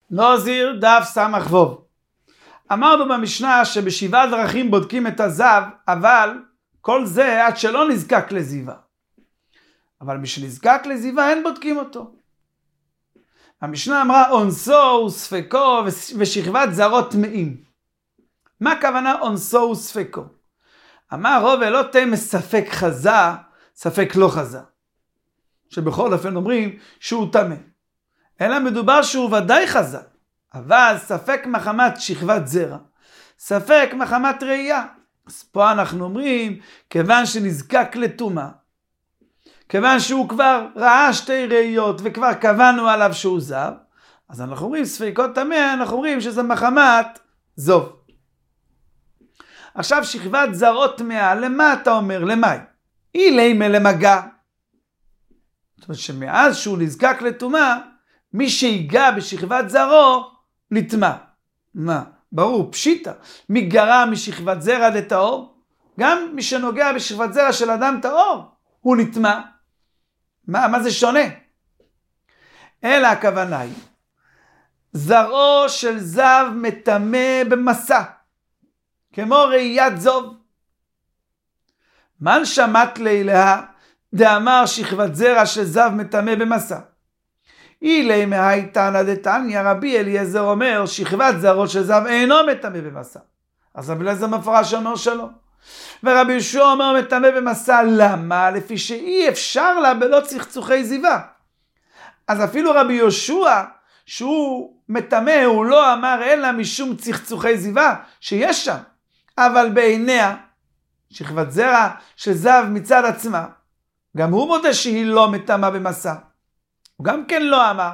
נוזיר דף סמך ווב. אמרנו במשנה שבשבעה דרכים בודקים את הזב, אבל כל זה עד שלא נזקק לזיווה. אבל משנזקק לזיווה אין בודקים אותו. המשנה אמרה אונסו וספקו ושכבת זרות טמאים. מה הכוונה אונסו וספקו? אמר רוב לא תהיה מספק חזה, ספק לא חזה. שבכל אופן אומרים שהוא טמא. אלא מדובר שהוא ודאי חזה. אבל ספק מחמת שכבת זרע. ספק מחמת ראייה. אז פה אנחנו אומרים, כיוון שנזקק לטומאה, כיוון שהוא כבר ראה שתי ראיות וכבר קבענו עליו שהוא זב, אז אנחנו אומרים ספקות טמא, אנחנו אומרים שזה מחמת זוב. עכשיו שכבת זרות טמאה, למה אתה אומר? למאי? היא לימה למגע. זאת אומרת שמאז שהוא נזקק לטומאה, מי שיגע בשכבת זרו נטמא. מה? ברור, פשיטה. מי גרע משכבת זרע לטהור? גם מי שנוגע בשכבת זרע של אדם טהור, הוא נטמא. מה זה שונה? אלא הכוונה היא, זרעו של זב מטמא במסע, כמו ראיית זוב. מן שמעת לילאה, דאמר שכבת זרע של זב מטמא במסע. אילי מהייתנא דתניא, רבי אליעזר אומר, שכבת זרעו של זב אינו מטמא במסע. אז רבי אליעזר מפורש אומר שלא. ורבי יהושע אומר מטמא במסע, למה? לפי שאי אפשר לה בלא צחצוחי זיווה. אז אפילו רבי יהושע, שהוא מטמא, הוא לא אמר אלא משום צחצוחי זיווה, שיש שם. אבל בעיניה, שכבת זרע של זב מצד עצמה, גם הוא מודה שהיא לא מטמאה במסע. הוא גם כן לא אמר.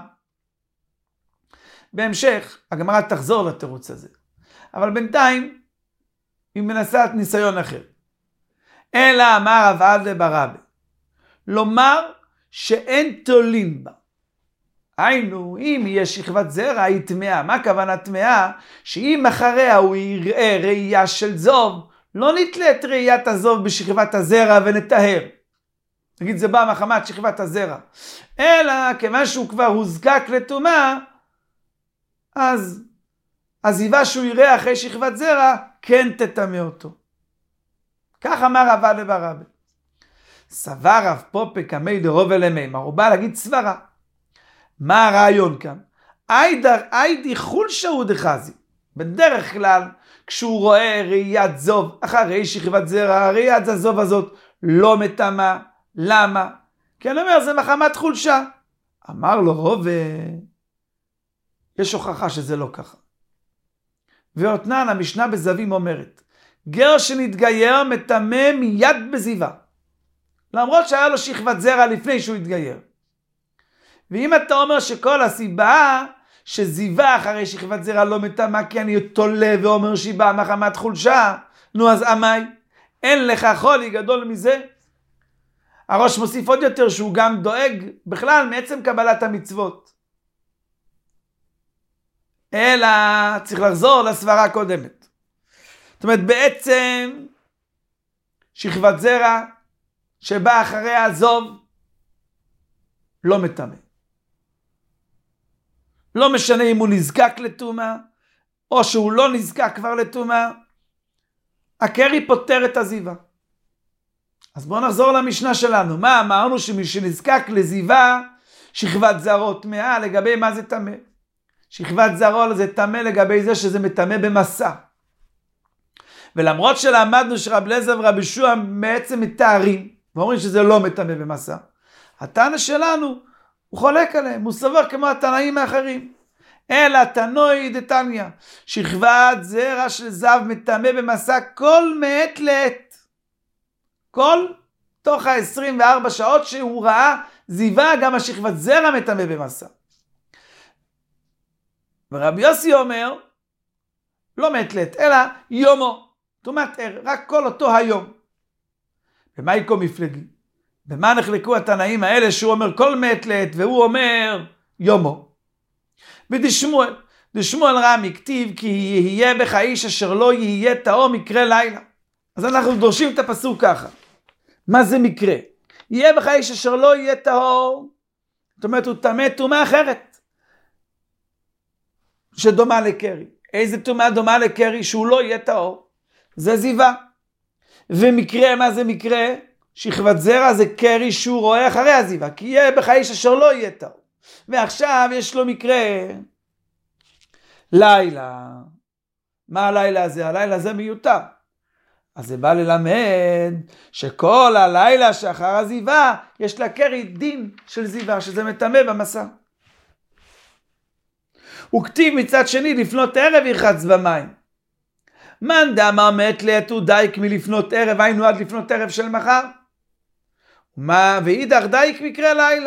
בהמשך, הגמרא תחזור לתירוץ הזה. אבל בינתיים, היא מנסה את ניסיון אחר. אלא אמר רב עדה ברבי, לומר שאין תולין בה. היינו, אם יש שכבת זרע, היא טמאה. מה הכוונה טמאה? שאם אחריה הוא יראה ראייה של זוב, לא נתלה את ראיית הזוב בשכבת הזרע ונטהר. נגיד זה בא מחמת שכבת הזרע. אלא כיוון שהוא כבר הוזקק לטומאה, אז הזיווה שהוא יראה אחרי שכבת זרע, כן תטמא אותו. כך אמר רב עדה ברבי. סבר רב פופה קמי דרוב אלמימר, הוא בא להגיד סברה. מה הרעיון כאן? איידי חולשה הוא דחזי. בדרך כלל, כשהוא רואה ראיית זוב, אחרי שכבת זרע, ראיית הזוב הזאת לא מטמאה. למה? כי אני אומר, זה מחמת חולשה. אמר לו רוב, יש הוכחה שזה לא ככה. ואותנן, המשנה בזווים אומרת, גר שנתגייר מטמא מיד בזיווה. למרות שהיה לו שכבת זרע לפני שהוא התגייר. ואם אתה אומר שכל הסיבה שזיווה אחרי שכבת זרע לא מטמאה, כי אני תולה ואומר שהיא באה מחמת חולשה, נו אז אמי, אין לך חולי גדול מזה. הראש מוסיף עוד יותר שהוא גם דואג בכלל מעצם קבלת המצוות. אלא צריך לחזור לסברה הקודמת. זאת אומרת בעצם שכבת זרע שבא אחרי הזוב לא מטמא. לא משנה אם הוא נזקק לטומאה או שהוא לא נזקק כבר לטומאה. הקרי פותר את הזיווה. אז בואו נחזור למשנה שלנו. מה אמרנו? שמי שנזקק לזיווה, שכבת זרעו טמאה, לגבי מה זה טמא? שכבת זרעו זה טמא לגבי זה שזה מטמא במסע. ולמרות שלמדנו שרב אליעזר ורבי יהושע בעצם מתארים, ואומרים שזה לא מטמא במסע, התנא שלנו, הוא חולק עליהם, הוא סבר כמו התנאים האחרים. אלא תנאי דתניא, שכבת זרע של זב מטמא במסע כל מעת לעת. כל תוך ה-24 שעות שהוא ראה זיווה, גם השכבת זרע מטמא במסע. ורבי יוסי אומר, לא מעת לעת, אלא יומו, טומאת ער, רק כל אותו היום. ומה יקום מפלגי? במה נחלקו התנאים האלה שהוא אומר כל מעת לעת, והוא אומר יומו? ודשמואל, דשמואל רמי כתיב כי יהיה בך איש אשר לא יהיה טהור מקרה לילה. אז אנחנו דורשים את הפסוק ככה. מה זה מקרה? יהיה בך איש אשר לא יהיה טהור. זאת אומרת, הוא טמא טומאה אחרת. שדומה לקרי. איזה טומאה דומה לקרי שהוא לא יהיה טהור? זה זיווה. ומקרה, מה זה מקרה? שכבת זרע זה קרי שהוא רואה אחרי הזיווה, כי יהיה בך איש אשר לא יהיה טהור. ועכשיו יש לו מקרה לילה. מה הלילה הזה? הלילה הזה מיותר. אז זה בא ללמד שכל הלילה שאחר הזיווה יש לה קרי דין של זיווה, שזה מטמא במסע. הוא כתיב מצד שני לפנות ערב ירחץ במים. מאן דאמר מעת לעת הוא דייק מלפנות ערב, היינו עד לפנות ערב של מחר. ואידך דייק מקרה לילה.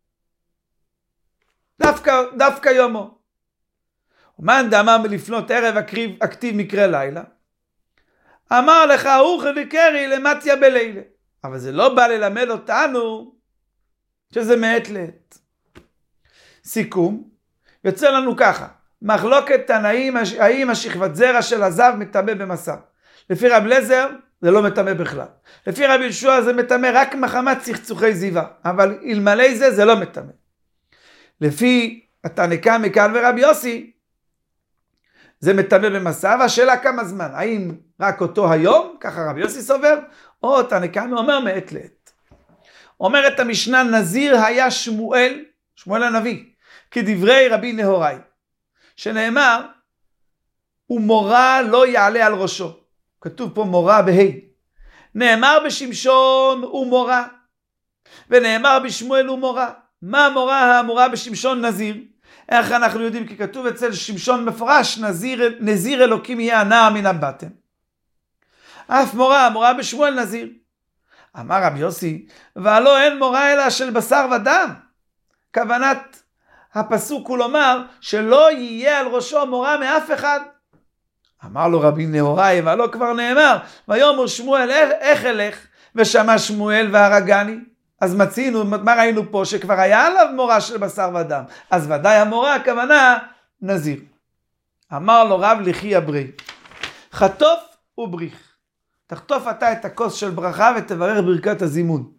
דווקא יומו. מאן דאמר מלפנות ערב הכתיב מקרה לילה. אמר לך אוכל וקרי למתיה בלילה. אבל זה לא בא ללמד אותנו שזה מעת לעת. סיכום, יוצא לנו ככה. מחלוקת תנאים, האם השכבת זרע של הזב מטמא במסע. לפי רב אליעזר זה לא מטמא בכלל. לפי רבי יהושע זה מטמא רק מחמת צחצוחי זיווה. אבל אלמלא זה לא מטמא. לפי התנא קמא קל ורבי יוסי זה מטמא במסע, והשאלה כמה זמן. האם רק אותו היום, ככה רבי יוסי סובר, או תנא קמא אומר מעת לעת. אומרת המשנה נזיר היה שמואל הנביא, כדברי רבי נהוראי. שנאמר, ומורה לא יעלה על ראשו. כתוב פה מורה בהי. נאמר בשמשון ומורה. ונאמר בשמואל ומורה. מה המורה? המורה בשמשון נזיר. איך אנחנו יודעים? כי כתוב אצל שמשון מפורש, נזיר אלוקים יהיה הנער מן הבטן. אף מורה בשמואל נזיר. אמר רבי יוסי, והלא אין מורה אלא של בשר ודם. כוונת הפסוק הוא לומר שלא יהיה על ראשו מורה מאף אחד. אמר לו רבי נהוראי, והלא כבר נאמר, ויאמר שמואל איך אלך, ושמע שמואל והרגני. אז מצינו, מה ראינו פה? שכבר היה עליו מורה של בשר ודם. אז ודאי המורה, הכוונה נזיר. אמר לו רב לכי הברי, חטוף ובריך. תחטוף אתה את הכוס של ברכה ותברך ברכת הזימון.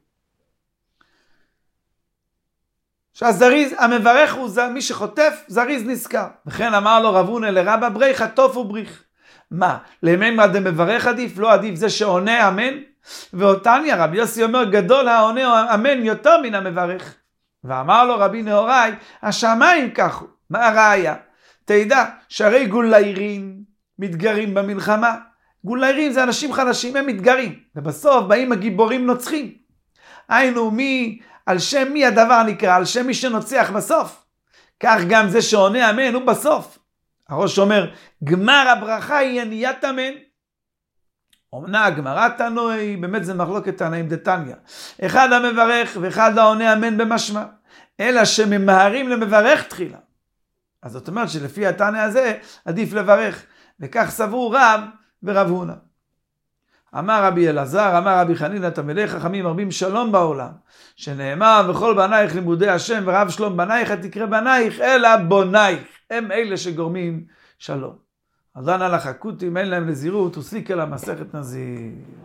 שהזריז, המברך הוא מי שחוטף, זריז נזכר. וכן אמר לו רב הונא לרב הברי, חטוף ובריך. מה? למימרא דמברך עדיף? לא עדיף זה שעונה אמן? ואותניא רבי יוסי אומר גדול העונה אמן יותר מן המברך. ואמר לו רבי נהוראי, השמיים ככה. מה הראיה? תדע שהרי גוליירים מתגרים במלחמה. גוליירים זה אנשים חלשים, הם מתגרים. ובסוף באים הגיבורים נוצחים. היינו על שם מי הדבר נקרא? על שם מי שנוצח בסוף. כך גם זה שעונה אמן הוא בסוף. הראש אומר, גמר הברכה היא עניית אמן. אומנה הגמרא תנוי, באמת זה מחלוקת תנאים דתניא. אחד המברך ואחד העונה אמן במשמע. אלא שממהרים למברך תחילה. אז זאת אומרת שלפי התנא הזה עדיף לברך. וכך סבור רב ורב הונא. אמר רבי אלעזר, אמר רבי חנינא תלמידי חכמים מרבים שלום בעולם, שנאמר וכל בנייך לימודי השם ורב שלום בנייך תקרא בנייך אלא בונייך, הם אלה שגורמים שלום. אז דן הלכה כותים אין להם נזירות, וסיקה לה מסכת נזיר.